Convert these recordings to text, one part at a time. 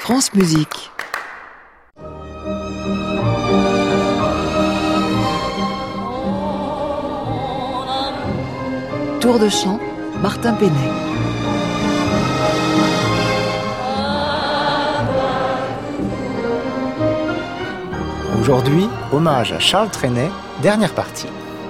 France Musique. Tour de chant, Martin Penet. Aujourd'hui, hommage à Charles Trenet, dernière partie.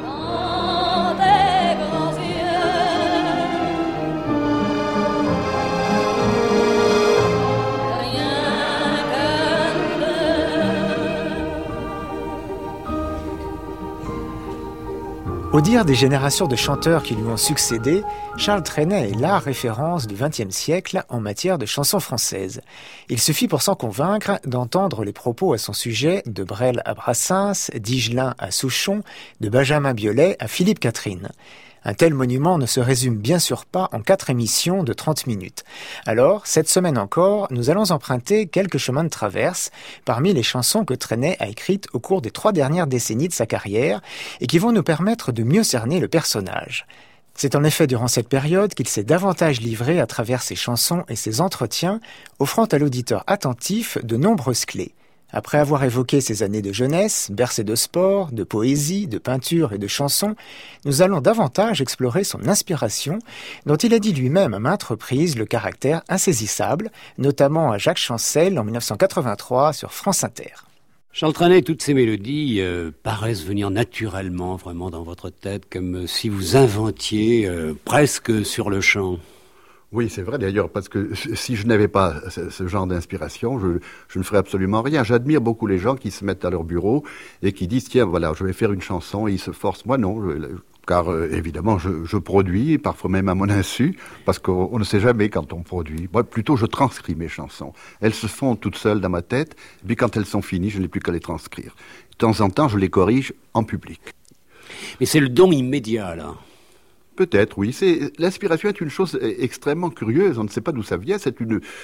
Au dire des générations de chanteurs qui lui ont succédé, Charles Trenet est la référence du XXe siècle en matière de chansons françaises. Il suffit pour s'en convaincre d'entendre les propos à son sujet de Brel à Brassens, d'Higelin à Souchon, de Benjamin Biolay à Philippe Catherine. Un tel monument ne se résume bien sûr pas en 4 émissions de 30 minutes. Alors, cette semaine encore, nous allons emprunter quelques chemins de traverse parmi les chansons que Trenet a écrites au cours des 3 dernières décennies de sa carrière et qui vont nous permettre de mieux cerner le personnage. C'est en effet durant cette période qu'il s'est davantage livré à travers ses chansons et ses entretiens, offrant à l'auditeur attentif de nombreuses clés. Après avoir évoqué ses années de jeunesse, bercées de sport, de poésie, de peinture et de chansons, nous allons davantage explorer son inspiration, dont il a dit lui-même à maintes reprises le caractère insaisissable, notamment à Jacques Chancel en 1983 sur France Inter. Charles Trenet, toutes ces mélodies paraissent venir naturellement, vraiment dans votre tête, comme si vous inventiez presque sur le champ. Oui, c'est vrai d'ailleurs, parce que si je n'avais pas ce genre d'inspiration, je ne ferais absolument rien. J'admire beaucoup les gens qui se mettent à leur bureau et qui disent, tiens, voilà, je vais faire une chanson, et ils se forcent. Moi, non, car évidemment, je produis, parfois même à mon insu, parce qu'on ne sait jamais quand on produit. Moi, plutôt, je transcris mes chansons. Elles se font toutes seules dans ma tête, et puis quand elles sont finies, je n'ai plus qu'à les transcrire. De temps en temps, je les corrige en public. Mais c'est le don immédiat, là. Peut-être, oui. L'inspiration est une chose extrêmement curieuse. On ne sait pas d'où ça vient. C'est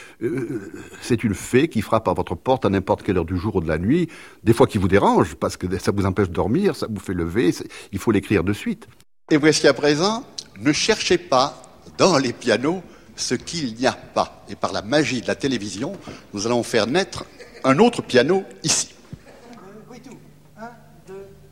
une fée qui frappe à votre porte à n'importe quelle heure du jour ou de la nuit. Des fois qui vous dérange parce que ça vous empêche de dormir, ça vous fait lever. Il faut l'écrire de suite. Et voici à présent, ne cherchez pas dans les pianos ce qu'il n'y a pas. Et par la magie de la télévision, nous allons faire naître un autre piano ici. Oui, tout. 1, 2...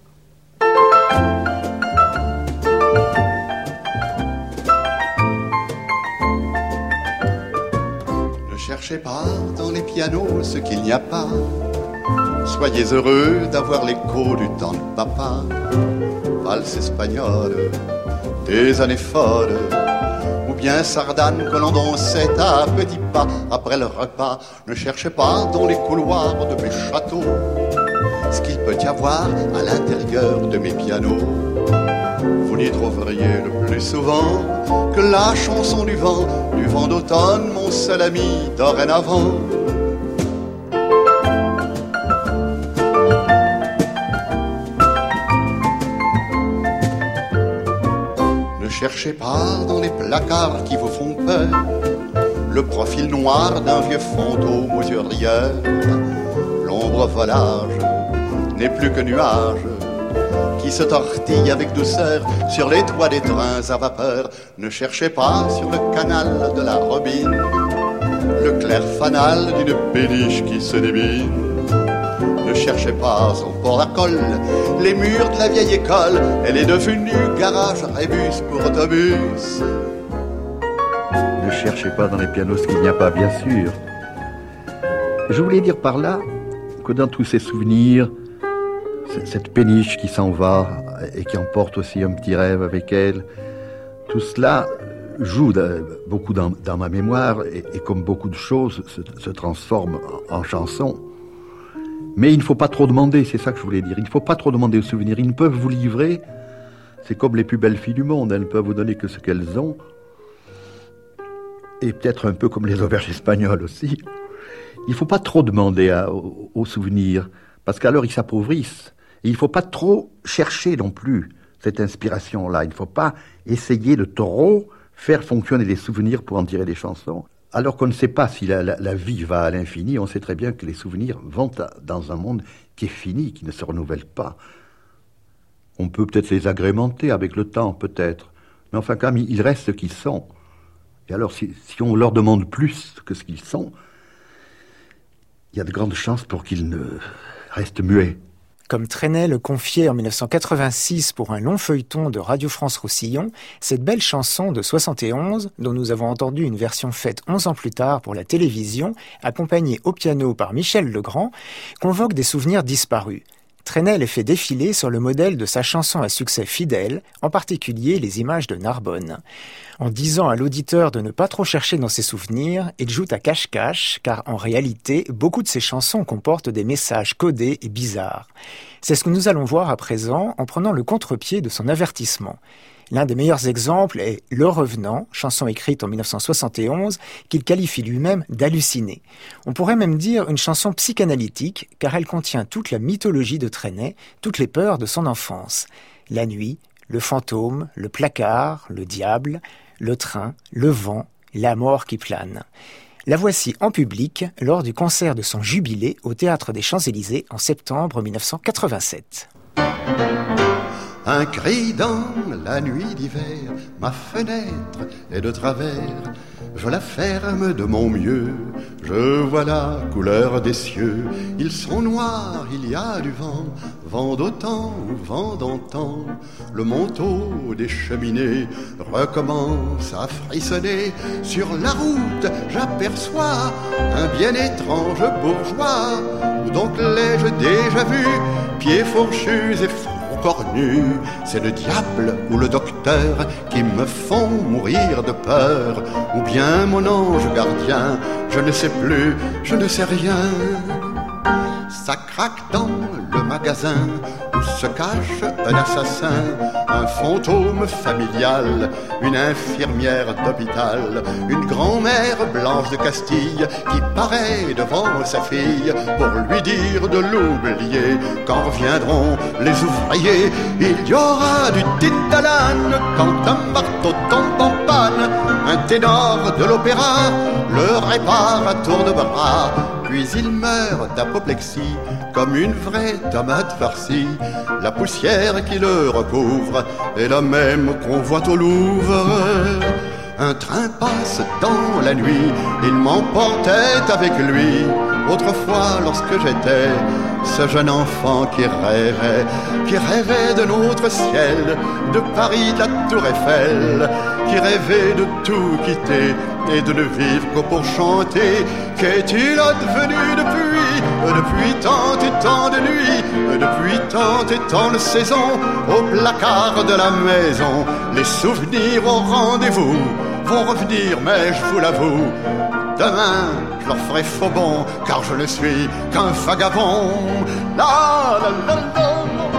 Ne cherchez pas dans les pianos ce qu'il n'y a pas. Soyez heureux d'avoir l'écho du temps de papa. Valse espagnole, des années folles, ou bien sardane que l'on dansait à petits pas après le repas. Ne cherchez pas dans les couloirs de mes châteaux ce qu'il peut y avoir à l'intérieur de mes pianos. Vous n'y trouveriez le plus souvent que la chanson du vent d'automne, mon seul ami dorénavant. Ne cherchez pas dans les placards qui vous font peur le profil noir d'un vieux fantôme aux yeux rieurs. L'ombre volage n'est plus que nuage qui se tortille avec douceur sur les toits des trains à vapeur. Ne cherchez pas sur le canal de la Robine le clair fanal d'une péniche qui se débine. Ne cherchez pas au port à colle les murs de la vieille école. Elle est devenue garage rébus pour autobus. Ne cherchez pas dans les pianos ce qu'il n'y a pas, bien sûr. Je voulais dire par là que dans tous ces souvenirs, cette péniche qui s'en va et qui emporte aussi un petit rêve avec elle, tout cela joue beaucoup dans ma mémoire et comme beaucoup de choses se transforme en chansons. Mais il ne faut pas trop demander, c'est ça que je voulais dire. Il ne faut pas trop demander aux souvenirs. Ils ne peuvent vous livrer, c'est comme les plus belles filles du monde, elles ne peuvent vous donner que ce qu'elles ont. Et peut-être un peu comme les auberges espagnoles aussi. Il ne faut pas trop demander aux souvenirs, parce qu'alors ils s'appauvrissent. Et il ne faut pas trop chercher non plus cette inspiration-là. Il ne faut pas essayer de trop faire fonctionner les souvenirs pour en tirer des chansons. Alors qu'on ne sait pas si la vie va à l'infini, on sait très bien que les souvenirs vont dans un monde qui est fini, qui ne se renouvelle pas. On peut peut-être les agrémenter avec le temps, peut-être. Mais enfin, quand même, ils restent ce qu'ils sont. Et alors, si on leur demande plus que ce qu'ils sont, il y a de grandes chances pour qu'il ne reste muet. Comme Trenet le confiait en 1986 pour un long feuilleton de Radio France Roussillon, cette belle chanson de 71, dont nous avons entendu une version faite 11 ans plus tard pour la télévision, accompagnée au piano par Michel Legrand, convoque des souvenirs disparus. Trenet les fait défiler sur le modèle de sa chanson à succès fidèle, en particulier les images de Narbonne. En disant à l'auditeur de ne pas trop chercher dans ses souvenirs, il joue à cache-cache, car en réalité, beaucoup de ses chansons comportent des messages codés et bizarres. C'est ce que nous allons voir à présent en prenant le contre-pied de son avertissement. L'un des meilleurs exemples est « Le Revenant », chanson écrite en 1971, qu'il qualifie lui-même d'hallucinée. On pourrait même dire une chanson psychanalytique, car elle contient toute la mythologie de Trenet, toutes les peurs de son enfance. La nuit, le fantôme, le placard, le diable, le train, le vent, la mort qui plane. La voici en public lors du concert de son jubilé au Théâtre des Champs-Élysées en septembre 1987. Un cri dans la nuit d'hiver, ma fenêtre est de travers, je la ferme de mon mieux, je vois la couleur des cieux, ils sont noirs, il y a du vent, vent d'autant ou vent d'antan, le manteau des cheminées recommence à frissonner, sur la route j'aperçois un bien étrange bourgeois, où donc l'ai-je déjà vu, pieds fourchus et cornu, c'est le diable ou le docteur qui me font mourir de peur, ou bien mon ange gardien, je ne sais plus, je ne sais rien. Ça craque dans le magasin où se cache un assassin, un fantôme familial, une infirmière d'hôpital, une grand-mère blanche de Castille qui paraît devant sa fille pour lui dire de l'oublier. Quand reviendront les ouvriers, il y aura du titalane quand un marteau tombe en panne, un ténor de l'opéra le répare à tour de bras. Puis il meurt d'apoplexie, comme une vraie tomate farcie. La poussière qui le recouvre est la même qu'on voit au Louvre. Un train passe dans la nuit, il m'emportait avec lui. Autrefois, lorsque j'étais ce jeune enfant qui rêvait de notre ciel, de Paris, de la Tour Eiffel, qui rêvait de tout quitter et de ne vivre que pour chanter. Qu'est-il advenu depuis tant et tant de nuits, depuis tant et tant de saisons, au placard de la maison, les souvenirs au rendez-vous vont revenir, mais je vous l'avoue, demain je leur ferai faux bon, car je ne suis qu'un vagabond. La la la la.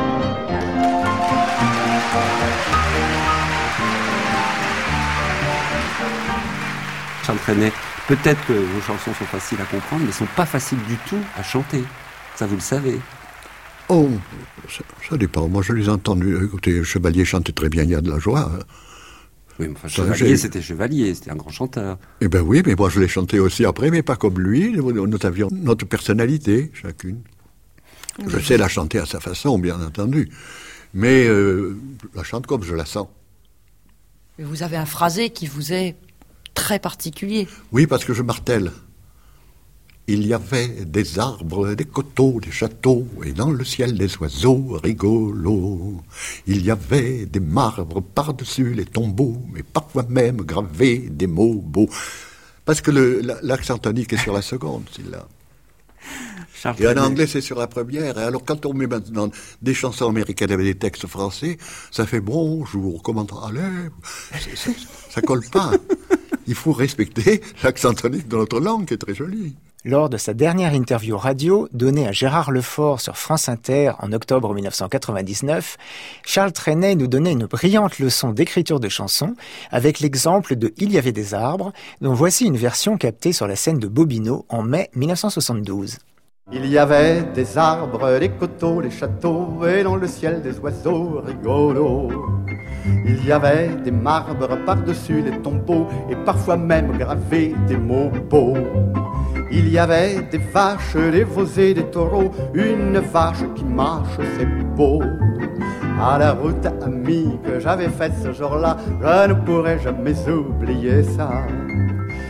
Charles Trenet, peut-être que vos chansons sont faciles à comprendre, mais ne sont pas faciles du tout à chanter. Ça, vous le savez. Oh, ça dépend. Moi, je les ai entendus. Écoutez, Chevalier chantait très bien, il y a de la joie. Oui, mais enfin, Chevalier, c'était Chevalier, c'était un grand chanteur. Eh bien oui, mais moi, je l'ai chanté aussi après, mais pas comme lui. Nous avions notre personnalité, chacune. Je sais la chanter à sa façon, bien entendu. Mais la chante comme je la sens. Mais vous avez un phrasé qui vous est très particulier. Oui, parce que je martèle. Il y avait des arbres, des coteaux, des châteaux, et dans le ciel des oiseaux rigolos. Il y avait des marbres par-dessus les tombeaux, mais parfois même gravés des mots beaux. Parce que l'accent tonique est sur la seconde, là. Et en anglais, c'est sur la première. Et alors, quand on met maintenant des chansons américaines avec des textes français, ça fait bonjour, comment allez? Ça colle pas. Il faut respecter l'accent tonique de notre langue, qui est très joli. Lors de sa dernière interview radio, donnée à Gérard Lefort sur France Inter en octobre 1999, Charles Trenet nous donnait une brillante leçon d'écriture de chansons avec l'exemple de « Il y avait des arbres », dont voici une version captée sur la scène de Bobino en mai 1972. Il y avait des arbres, des coteaux, des châteaux, et dans le ciel des oiseaux rigolos. Il y avait des marbres par-dessus les tombeaux, et parfois même gravés des mots beaux. Il y avait des vaches, des veaux et des taureaux, une vache qui marche, c'est beau. À la route amie que j'avais faite ce jour-là, je ne pourrai jamais oublier ça. Il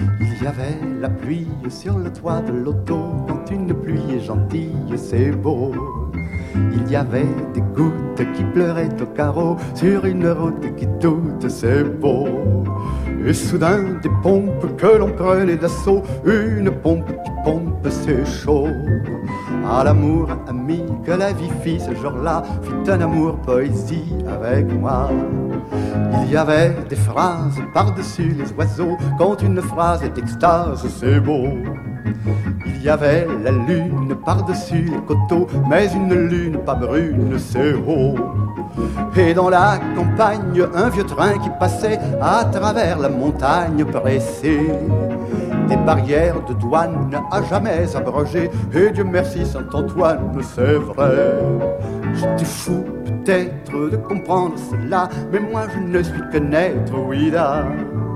y avait la pluie sur le toit de l'auto. Quand une pluie est gentille, c'est beau. Il y avait des gouttes qui pleuraient au carreau sur une route qui toute, c'est beau. Et soudain des pompes que l'on prenait d'assaut, une pompe qui pompe, c'est chaud. À l'amour ami que la vie fit ce jour-là, fut un amour poésie avec moi. Il y avait des phrases par-dessus les oiseaux, quand une phrase est extase, c'est beau. Il y avait la lune par-dessus les coteaux, mais une lune pas brune, c'est haut. Et dans la campagne, un vieux train qui passait à travers la montagne pressée. Des barrières de douane à jamais abrogées, et Dieu merci Saint-Antoine, c'est vrai. J'étais fou peut-être de comprendre cela, mais moi je ne suis que naître, oui là.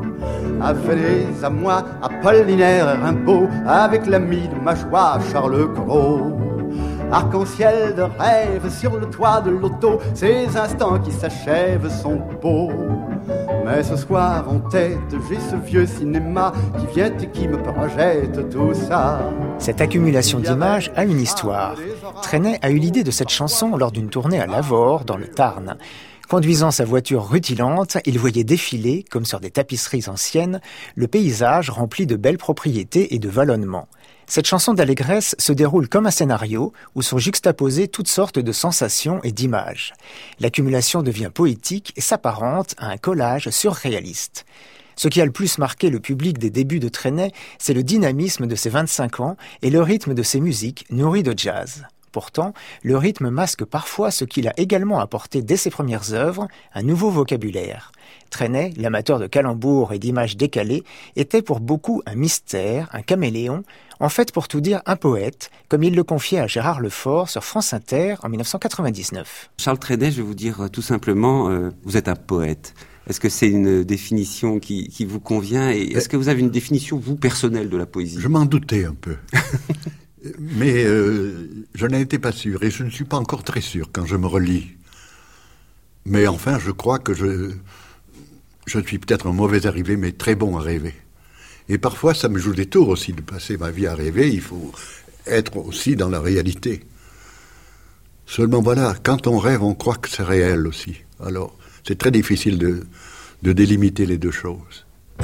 Venez à moi, Apollinaire et Rimbaud, avec l'ami de ma joie, Charles Cros. Arc-en-ciel de rêve sur le toit de l'auto, ces instants qui s'achèvent sont beaux. Mais ce soir en tête, j'ai ce vieux cinéma qui vient et qui me projette tout ça. Cette accumulation d'images a une histoire. Trenet a eu l'idée de cette chanson lors d'une tournée à Lavore, dans le Tarn. Conduisant sa voiture rutilante, il voyait défiler, comme sur des tapisseries anciennes, le paysage rempli de belles propriétés et de vallonnements. Cette chanson d'allégresse se déroule comme un scénario où sont juxtaposées toutes sortes de sensations et d'images. L'accumulation devient poétique et s'apparente à un collage surréaliste. Ce qui a le plus marqué le public des débuts de Trenet, c'est le dynamisme de ses 25 ans et le rythme de ses musiques nourries de jazz. Pourtant, le rythme masque parfois ce qu'il a également apporté dès ses premières œuvres, un nouveau vocabulaire. Trenet, l'amateur de calembours et d'images décalées, était pour beaucoup un mystère, un caméléon, en fait pour tout dire un poète, comme il le confiait à Gérard Lefort sur France Inter en 1999. Charles Trenet, je vais vous dire tout simplement, vous êtes un poète. Est-ce que c'est une définition qui vous convient et est-ce que vous avez une définition, vous, personnelle de la poésie ? Je m'en doutais un peu. Mais je n'en étais pas sûr, et je ne suis pas encore très sûr quand je me relis. Mais enfin, je crois que je suis peut-être un mauvais arrivé, mais très bon à rêver. Et parfois, ça me joue des tours aussi de passer ma vie à rêver. Il faut être aussi dans la réalité. Seulement voilà, quand on rêve, on croit que c'est réel aussi. Alors, c'est très difficile de délimiter les deux choses.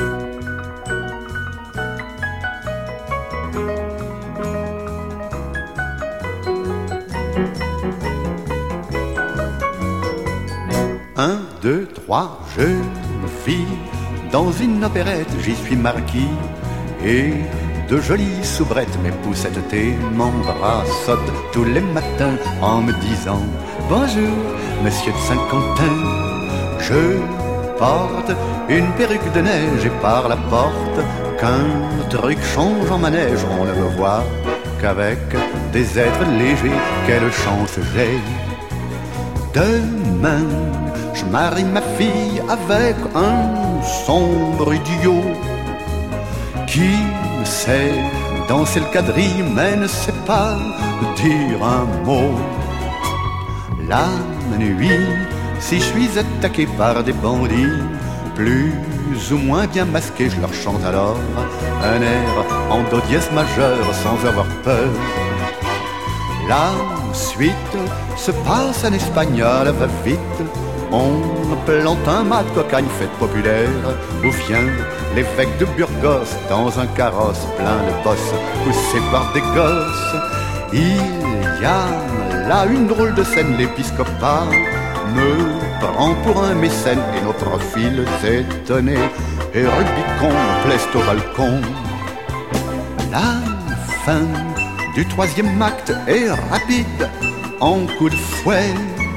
Un, deux, trois, jeunes filles, dans une opérette, j'y suis marquis. Et de jolies soubrettes m'époussent tes m'embrassent tous les matins en me disant bonjour, monsieur de Saint-Quentin. Je porte une perruque de neige et par la porte qu'un truc change en manège. On ne me voit qu'avec des êtres légers. Quelle chance j'ai. Demain, je marie ma fille avec un sombre idiot qui sait danser le quadrille mais ne sait pas dire un mot. La nuit, si je suis attaqué par des bandits plus ou moins bien masqués, je leur chante alors un air en do dièse majeur sans avoir peur. La suite se passe en espagnol, va vite. On plante un mât de cocagne, fête populaire, où vient l'évêque de Burgos dans un carrosse plein de bosses, poussé par des gosses. Il y a là une drôle de scène, l'épiscopat me prend pour un mécène et nos profils étonnés et Rubicon plaisent au balcon. La fin du troisième acte est rapide, en coup de fouet.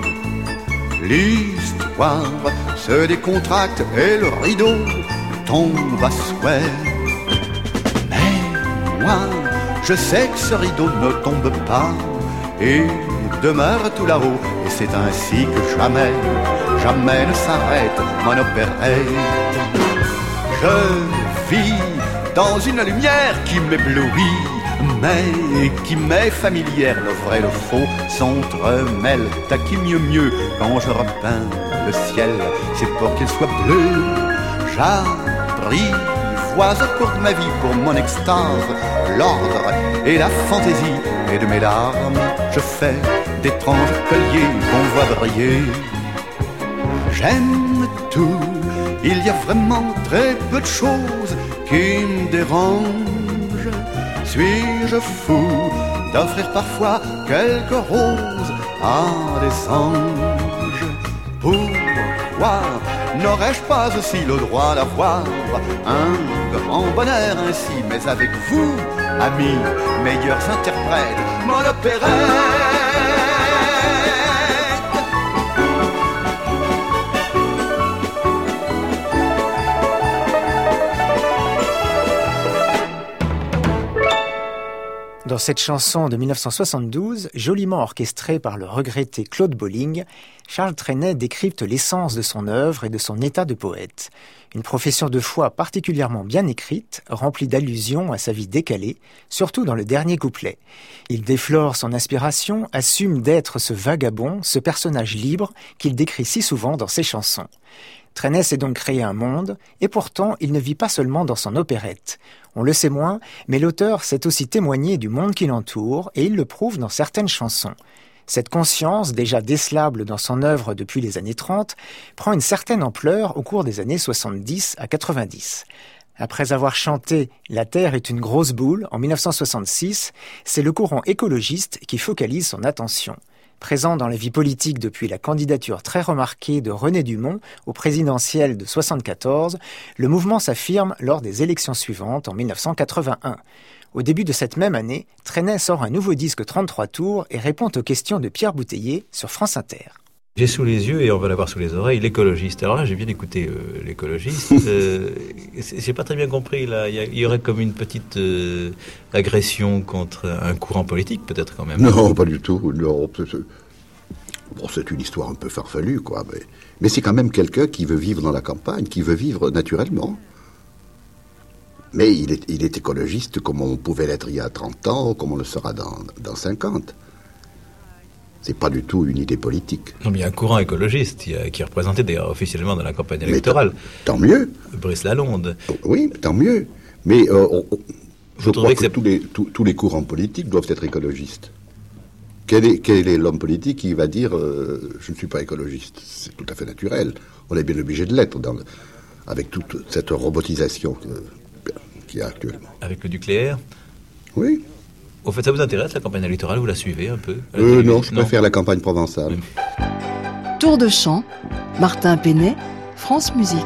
L'histoire se décontracte et le rideau tombe à souhait. Mais moi, je sais que ce rideau ne tombe pas et demeure tout là-haut. Et c'est ainsi que jamais, jamais ne s'arrête mon opérette. Je vis dans une lumière qui m'éblouit, mais qui m'est familière. Le vrai, le faux s'entremêlent. À qui mieux quand je repeins le ciel, c'est pour qu'il soit bleu. J'apprivoise choisis pour ma vie, pour mon extase, l'ordre et la fantaisie, et de mes larmes, je fais d'étranges colliers qu'on voit briller. J'aime tout, il y a vraiment très peu de choses qui me dérangent. Suis-je fou d'offrir parfois quelques roses à des anges? Pourquoi n'aurais-je pas aussi le droit d'avoir un grand bonheur ainsi? Mais avec vous, amis, meilleurs interprètes, mon opérette. Dans cette chanson de 1972, joliment orchestrée par le regretté Claude Bolling, Charles Trenet décrypte l'essence de son œuvre et de son état de poète. Une profession de foi particulièrement bien écrite, remplie d'allusions à sa vie décalée, surtout dans le dernier couplet. Il déflore son inspiration, assume d'être ce vagabond, ce personnage libre qu'il décrit si souvent dans ses chansons. Trenet s'est donc créé un monde, et pourtant il ne vit pas seulement dans son opérette. On le sait moins, mais l'auteur sait aussi témoigner du monde qui l'entoure, et il le prouve dans certaines chansons. Cette conscience, déjà décelable dans son œuvre depuis les années 30, prend une certaine ampleur au cours des années 70 à 90. Après avoir chanté « La Terre est une grosse boule » en 1966, c'est le courant écologiste qui focalise son attention. Présent dans la vie politique depuis la candidature très remarquée de René Dumont au présidentiel de 1974, le mouvement s'affirme lors des élections suivantes en 1981. Au début de cette même année, Trenet sort un nouveau disque 33 tours et répond aux questions de Pierre Bouteiller sur France Inter. J'ai sous les yeux, et on va l'avoir sous les oreilles, l'écologiste. Alors là, j'ai bien écouté l'écologiste. J'ai pas très bien compris, là. Il y aurait comme une petite agression contre un courant politique, peut-être, quand même. Non, pas du tout. Non, bon, c'est une histoire un peu farfelue, quoi. Mais c'est quand même quelqu'un qui veut vivre dans la campagne, qui veut vivre naturellement. Mais il est écologiste comme on pouvait l'être il y a 30 ans, comme on le sera dans 50. C'est pas du tout une idée politique. Non, mais il y a un courant écologiste qui est représenté d'ailleurs officiellement dans la campagne électorale. Tant mieux. Brice Lalonde. Oui, tant mieux. Mais je crois que tous les courants politiques doivent être écologistes. Quel est l'homme politique qui va dire je ne suis pas écologiste? C'est tout à fait naturel. On est bien obligé de l'être avec toute cette robotisation qu'il y a actuellement. Avec le nucléaire? Oui. Au fait, ça vous intéresse, la campagne électorale? Vous la suivez un peu? Non, je préfère la campagne provençale. Tour de chant, Martin Penet, France Musique.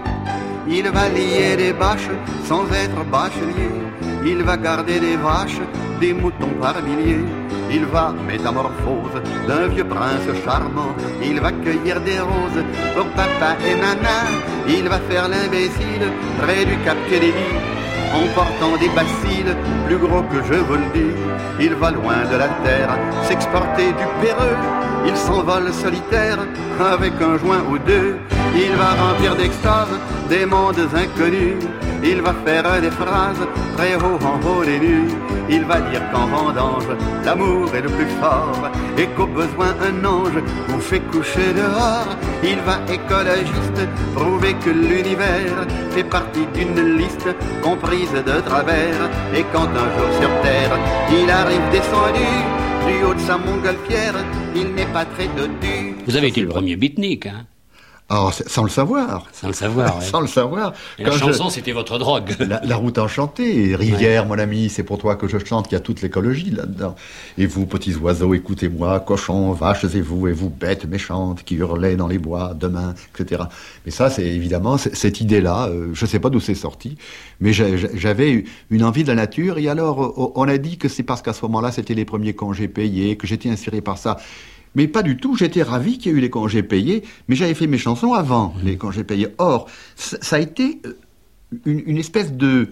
Il va lier des bâches sans être bachelier. Il va garder des vaches, des moutons par milliers. Il va métamorphose d'un vieux prince charmant. Il va cueillir des roses pour papa et nana. Il va faire l'imbécile près du Cap Kennedy, en portant des bacilles plus gros que je vous le dis. Il va loin de la terre, s'exporter du Péreux. Il s'envole solitaire avec un joint ou deux. Il va remplir d'extase des mondes inconnus. Il va faire des phrases très haut en haut des nues. Il va dire qu'en vendange, l'amour est le plus fort, et qu'au besoin un ange vous fait coucher dehors. Il va écologiste prouver que l'univers fait partie d'une liste comprise de travers. Et quand un jour sur terre il arrive descendu du haut de sa montgolfière, il n'est pas très dodu. Vous avez été le premier beatnik, hein? Alors, sans le savoir. Sans le savoir, ouais. Sans le savoir. Et la chanson, c'était votre drogue. La route enchantée, Rivière, ouais. Mon ami, c'est pour toi que je chante, il y a toute l'écologie là-dedans. Et vous, petits oiseaux, écoutez-moi, cochons, vaches et vous bêtes méchantes qui hurlez dans les bois, demain, etc. Mais ça, c'est évidemment, cette idée-là, je sais pas d'où c'est sorti, mais j'avais une envie de la nature, et alors, on a dit que c'est parce qu'à ce moment-là, c'était les premiers congés payés, que j'étais inspiré par ça. Mais pas du tout, j'étais ravi qu'il y ait eu les congés payés, mais j'avais fait mes chansons avant les congés payés. Or, ça a été une espèce de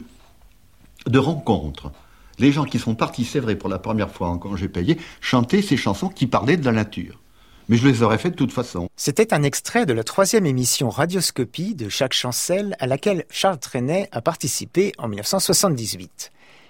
rencontre. Les gens qui sont partis, c'est vrai, pour la première fois en congés payés, chantaient ces chansons qui parlaient de la nature. Mais je les aurais fait de toute façon. C'était un extrait de la 3e émission Radioscopie de Jacques Chancel, à laquelle Charles Trenet a participé en 1978.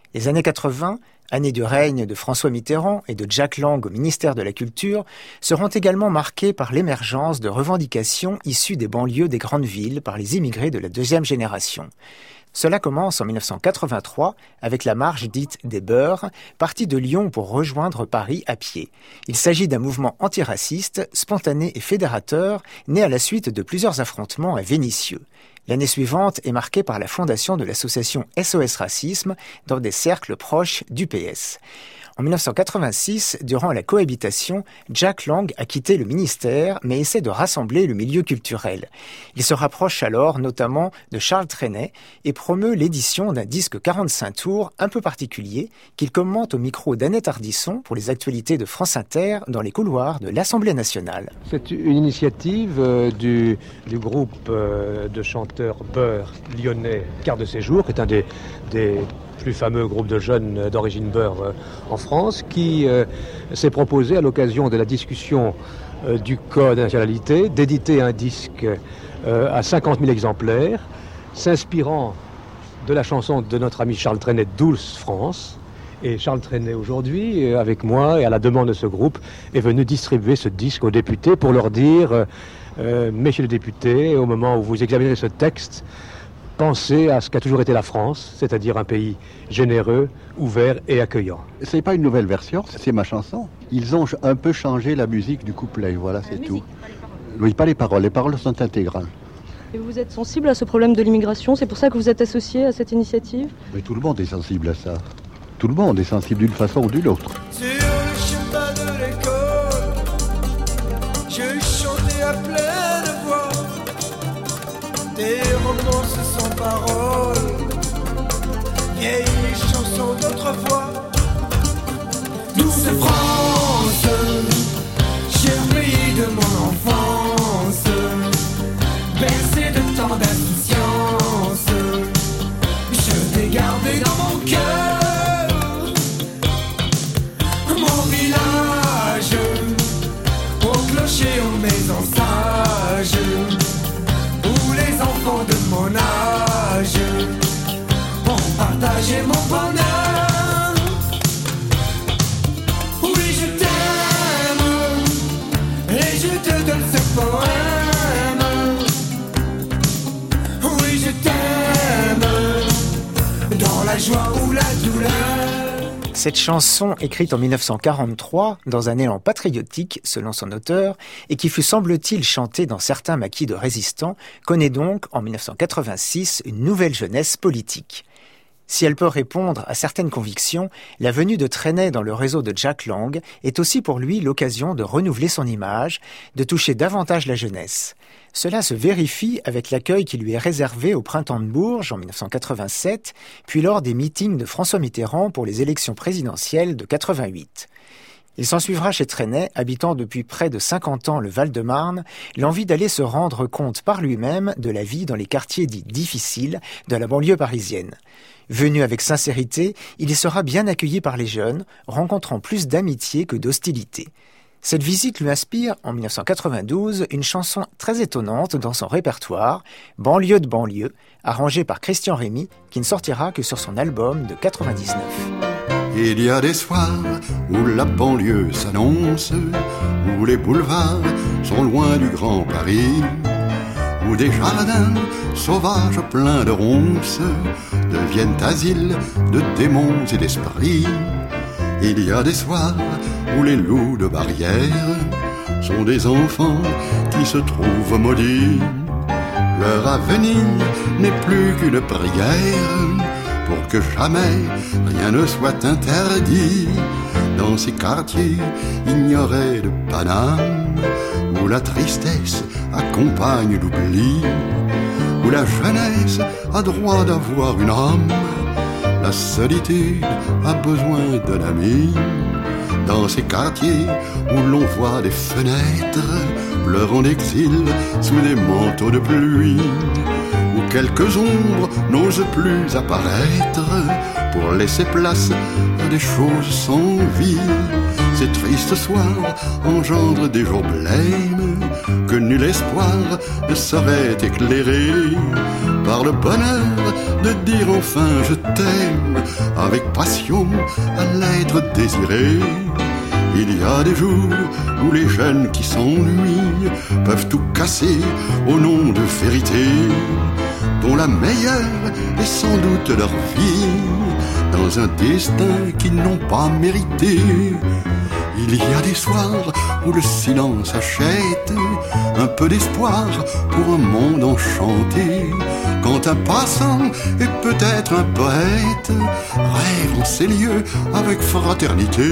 Les années 80, année du règne de François Mitterrand et de Jack Lang au ministère de la Culture, seront également marquées par l'émergence de revendications issues des banlieues des grandes villes par les immigrés de la deuxième génération. Cela commence en 1983 avec la marche dite des Beurs, partie de Lyon pour rejoindre Paris à pied. Il s'agit d'un mouvement antiraciste, spontané et fédérateur, né à la suite de plusieurs affrontements à Vénissieux. L'année suivante est marquée par la fondation de l'association SOS Racisme dans des cercles proches du PS. En 1986, durant la cohabitation, Jack Lang a quitté le ministère mais essaie de rassembler le milieu culturel. Il se rapproche alors notamment de Charles Trenet et promeut l'édition d'un disque 45 tours un peu particulier qu'il commente au micro d'Annette Ardisson pour les actualités de France Inter dans les couloirs de l'Assemblée nationale. C'est une initiative du groupe de chanteurs Beurs lyonnais Carte de séjour, qui est un des plus fameux groupe de jeunes d'origine beurre en France, qui s'est proposé à l'occasion de la discussion du Code de nationalité d'éditer un disque à 50 000 exemplaires, s'inspirant de la chanson de notre ami Charles Trenet, Douce France. Et Charles Trenet aujourd'hui, avec moi et à la demande de ce groupe, est venu distribuer ce disque aux députés pour leur dire messieurs les députés, au moment où vous examinerez ce texte, pensez à ce qu'a toujours été la France, c'est-à-dire un pays généreux, ouvert et accueillant. C'est pas une nouvelle version, c'est ma chanson. Ils ont un peu changé la musique du couplet, voilà, c'est tout. Oui, pas les paroles sont intégrales. Et vous êtes sensible à ce problème de l'immigration, c'est pour ça que vous êtes associé à cette initiative? Mais tout le monde est sensible à ça. Tout le monde est sensible d'une façon ou d'une autre. Sur le chemin de l'école, je chantais à pleine voix des romances sans parole, vieilles chansons d'autrefois. Douce France, cher pays de mon enfance, bercé de tant d'insouciance, je t'ai gardé dans mon cœur, mon village, au clocher, aux maisons sages, où les enfants de mon âge ont partagé mon bonheur. Oui, je t'aime et je te donne ce poème. Oui, je t'aime dans la joie ou la douleur. Cette chanson, écrite en 1943, dans un élan patriotique, selon son auteur, et qui fut, semble-t-il, chantée dans certains maquis de résistants, connaît donc, en 1986, une nouvelle jeunesse politique. Si elle peut répondre à certaines convictions, la venue de Trenet dans le réseau de Jack Lang est aussi pour lui l'occasion de renouveler son image, de toucher davantage la jeunesse. Cela se vérifie avec l'accueil qui lui est réservé au Printemps de Bourges en 1987, puis lors des meetings de François Mitterrand pour les élections présidentielles de 88. Il s'ensuivra chez Trenet, habitant depuis près de 50 ans le Val-de-Marne, l'envie d'aller se rendre compte par lui-même de la vie dans les quartiers dits difficiles de la banlieue parisienne. Venu avec sincérité, il y sera bien accueilli par les jeunes, rencontrant plus d'amitié que d'hostilité. Cette visite lui inspire, en 1992, une chanson très étonnante dans son répertoire, Banlieue de banlieue, arrangée par Christian Rémy, qui ne sortira que sur son album de 99. Il y a des soirs où la banlieue s'annonce, où les boulevards sont loin du grand Paris, où des jardins sauvages pleins de ronces deviennent asile de démons et d'esprits. Il y a des soirs où les loups de barrière sont des enfants qui se trouvent maudits. Leur avenir n'est plus qu'une prière pour que jamais rien ne soit interdit. Dans ces quartiers ignorés de Paname, où la tristesse accompagne l'oubli, où la jeunesse a droit d'avoir une âme, la solitude a besoin d'un ami. Dans ces quartiers où l'on voit des fenêtres pleurant d'exil sous des manteaux de pluie, où quelques ombres n'osent plus apparaître pour laisser place à des choses sans vie. Ces tristes soirs engendrent des jours blêmes que nul espoir ne saurait éclairer. Par le bonheur de dire enfin je t'aime avec passion à l'être désiré. Il y a des jours où les jeunes qui s'ennuient peuvent tout casser au nom de vérité, dont la meilleure est sans doute leur vie, dans un destin qu'ils n'ont pas mérité. Il y a des soirs où le silence achète un peu d'espoir pour un monde enchanté, quand un passant et peut-être un poète rêvent en ces lieux avec fraternité.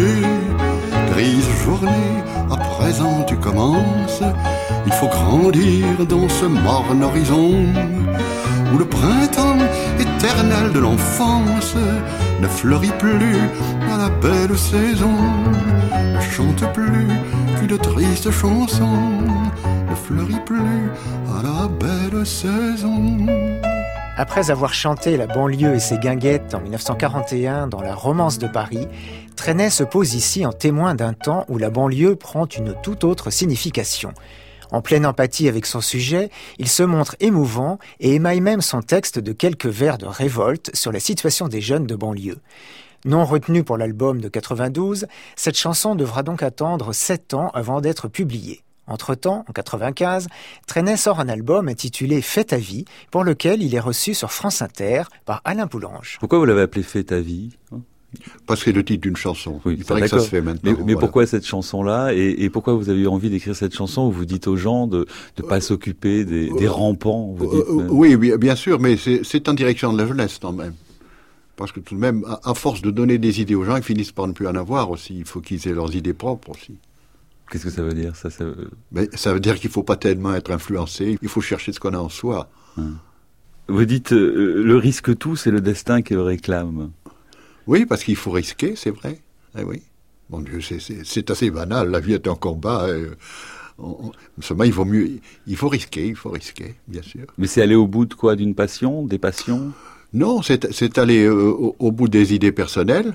Grise journée, à présent tu commences, il faut grandir dans ce morne horizon, où le printemps éternel de l'enfance ne fleurit plus à la belle saison, ne chante plus qu'une triste chanson, ne fleurit plus à la belle saison. Après avoir chanté la banlieue et ses guinguettes en 1941 dans la Romance de Paris, Trenet se pose ici en témoin d'un temps où la banlieue prend une toute autre signification. En pleine empathie avec son sujet, il se montre émouvant et émaille même son texte de quelques vers de révolte sur la situation des jeunes de banlieue. Non retenue pour l'album de 92, cette chanson devra donc attendre 7 ans avant d'être publiée. Entre-temps, en 95, Trenet sort un album intitulé « Fais ta vie », pour lequel il est reçu sur France Inter par Alain Poulange. Pourquoi vous l'avez appelé « Fais ta vie » ? Parce que c'est le titre d'une chanson. Oui, il paraît que ça se fait maintenant. Mais voilà. Pourquoi cette chanson-là et pourquoi vous avez eu envie d'écrire cette chanson où vous dites aux gens de ne pas s'occuper des rampants vous dites, Oui, bien sûr, mais c'est en direction de la jeunesse quand même. Parce que tout de même, à force de donner des idées aux gens, ils finissent par ne plus en avoir aussi. Il faut qu'ils aient leurs idées propres aussi. Qu'est-ce que ça veut dire ça Mais ça veut dire qu'il ne faut pas tellement être influencé, il faut chercher ce qu'on a en soi. Vous dites, le risque tout, c'est le destin qui le réclame. Oui, parce qu'il faut risquer, c'est vrai. Eh oui. Mon Dieu, c'est assez banal, la vie est un combat. Seulement, il faut risquer, bien sûr. Mais c'est aller au bout de quoi? D'une passion? Des passions? Non, c'est aller au bout des idées personnelles.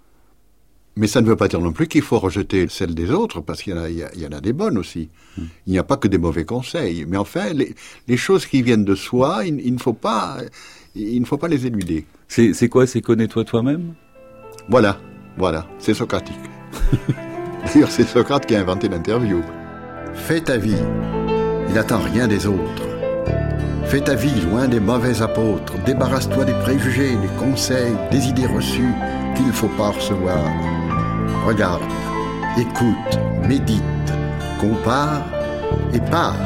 Mais ça ne veut pas dire non plus qu'il faut rejeter celles des autres, parce qu'il y en a des bonnes aussi. Il n'y a pas que des mauvais conseils. Mais enfin, les choses qui viennent de soi, il ne faut pas les éluder. C'est quoi? C'est connais-toi toi-même? Voilà, c'est socratique. D'ailleurs, c'est Socrate qui a inventé l'interview. Fais ta vie, il n'attend rien des autres. Fais ta vie loin des mauvais apôtres. Débarrasse-toi des préjugés, des conseils, des idées reçues qu'il ne faut pas recevoir. Regarde, écoute, médite, compare et pars.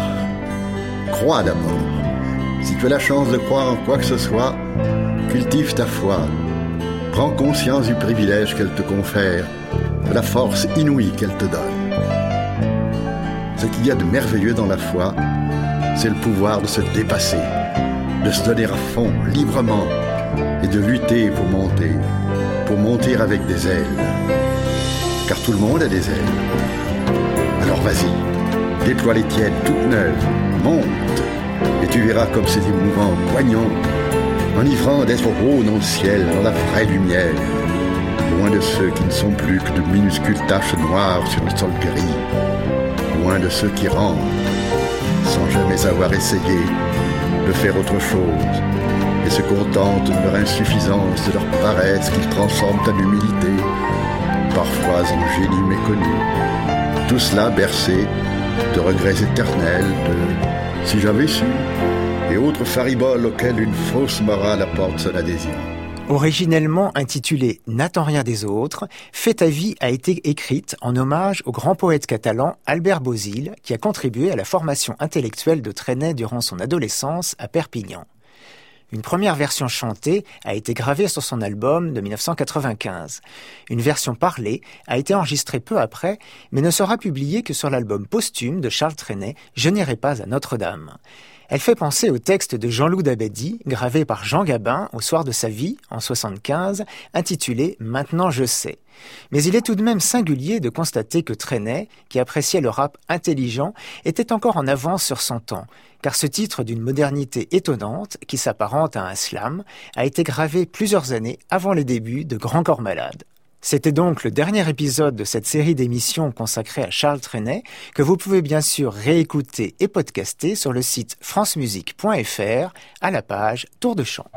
Crois d'abord. Si tu as la chance de croire en quoi que ce soit, cultive ta foi. Prends conscience du privilège qu'elle te confère, de la force inouïe qu'elle te donne. Ce qu'il y a de merveilleux dans la foi, c'est le pouvoir de se dépasser, de se donner à fond, librement, et de lutter pour monter avec des ailes. Car tout le monde a des ailes. Alors vas-y, déploie les tiennes toutes neuves, monte, et tu verras comme c'est émouvant, poignant, enivrant d'être haut dans le ciel, dans la vraie lumière, loin de ceux qui ne sont plus que de minuscules taches noires sur le sol gris, loin de ceux qui rampent, sans jamais avoir essayé de faire autre chose, et se contentent de leur insuffisance, de leur paresse qu'ils transforment en humilité, parfois en génie méconnu. Tout cela bercé de regrets éternels, de « si j'avais su » et autres fariboles auxquelles une fausse morale apporte son adhésion. Originellement intitulée « N'attends rien des autres », Fais ta vie a été écrite en hommage au grand poète catalan Albert Bozil, qui a contribué à la formation intellectuelle de Trenet durant son adolescence à Perpignan. Une première version chantée a été gravée sur son album de 1995. Une version parlée a été enregistrée peu après, mais ne sera publiée que sur l'album posthume de Charles Trenet, Je n'irai pas à Notre-Dame. Elle fait penser au texte de Jean-Loup Dabadi, gravé par Jean Gabin au soir de sa vie, en 1975, intitulé « Maintenant je sais ». Mais il est tout de même singulier de constater que Trenet, qui appréciait le rap intelligent, était encore en avance sur son temps, car ce titre d'une modernité étonnante, qui s'apparente à un slam, a été gravé plusieurs années avant les débuts de Grand Corps Malade. C'était donc le dernier épisode de cette série d'émissions consacrée à Charles Trenet, que vous pouvez bien sûr réécouter et podcaster sur le site francemusique.fr à la page Tour de chant.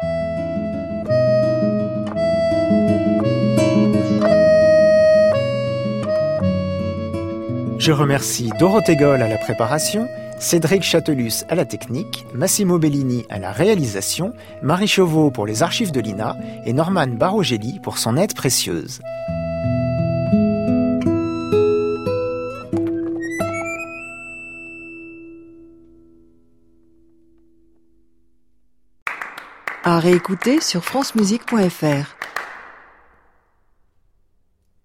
Je remercie Dorothée Goll à la préparation, Cédric Chatelus à la technique, Massimo Bellini à la réalisation, Marie Chauveau pour les archives de l'INA et Norman Barogelli pour son aide précieuse. À réécouter sur francemusique.fr.